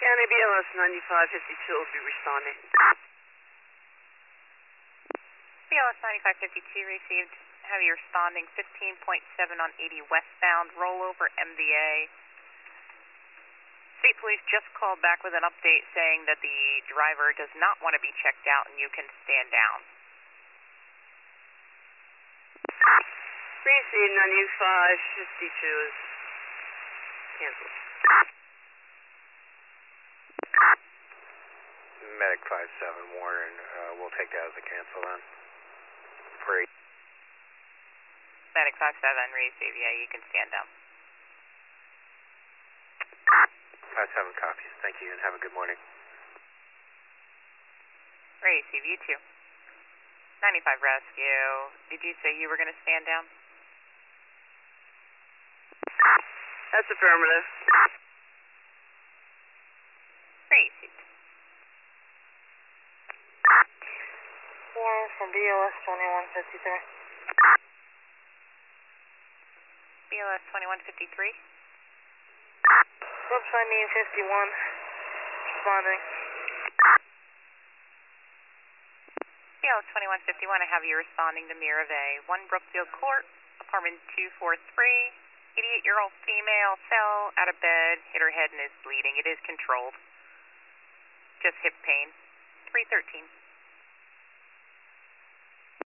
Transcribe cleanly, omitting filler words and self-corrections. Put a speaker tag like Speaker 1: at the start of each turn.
Speaker 1: County BLS 9552 will be responding.
Speaker 2: BLS 9552 received. Have you responding 15.7 on 80 westbound, rollover MVA. State Police just called back with an update saying that the driver does not want to be checked out and you can stand down.
Speaker 1: Received 9552 is canceled.
Speaker 3: Medic 57 Warren, we'll take that as a cancel then. Free.
Speaker 2: Medic 57 receive, yeah, you can stand down.
Speaker 3: 57 copies, thank you and have a good morning.
Speaker 2: Receive, you too. 95 rescue, did you say you were going to stand down?
Speaker 1: That's affirmative.
Speaker 2: Receive.
Speaker 4: Warren from BLS 2153.
Speaker 2: BLS 2153?
Speaker 4: Whoops, I mean 51. Responding.
Speaker 2: BLS 2151, I have you responding to Mirave, 1 Brookfield Court, apartment 243, 88-year-old female, fell out of bed, hit her head and is bleeding. It is controlled. Just hip pain. 313.